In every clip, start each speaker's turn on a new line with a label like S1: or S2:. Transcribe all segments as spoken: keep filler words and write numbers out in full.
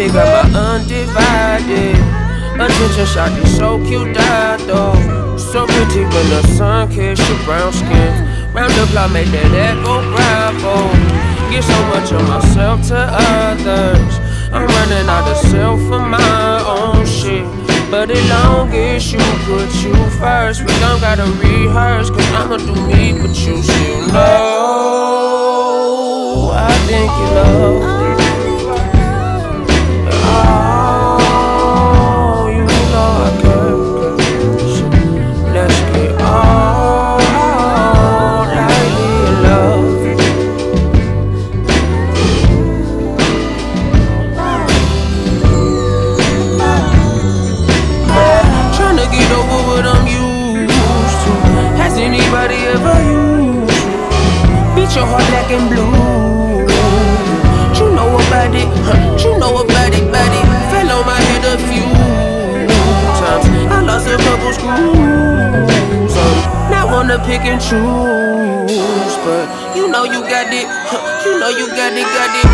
S1: baby got my undivided attention. Shawty so cute, died though. So pretty when the sun kissed your brown skin. Round the block, make that echo bravo. Give so much of myself to others. I'm running out of self for my own shit. But as long as you put you first, we don't gotta rehearse, cause I'ma do me, but you still know I think you love me. Oh, you know I could. Let's get all lightly in love. Tryna get over what I'm used to. Has anybody ever used you? Beat your heart black and blue. You know about it, huh? You know about it, about it. Fell on my head a few times. I lost a couple screws. Um, not wanna pick and choose, but you know you got it, huh? You know you got it, got it.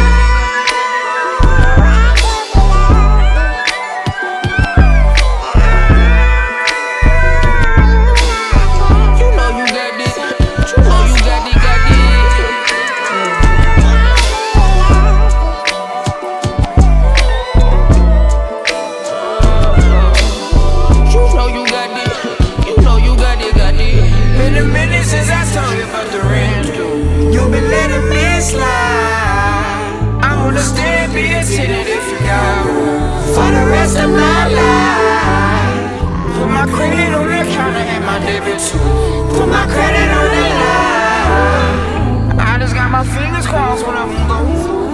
S2: You've been letting me slide. I wanna stay and be a tenant if you got room for the rest of my life. Put my credit on the counter and my debit too. Put my credit on the line. I just got my fingers crossed when I'm going through.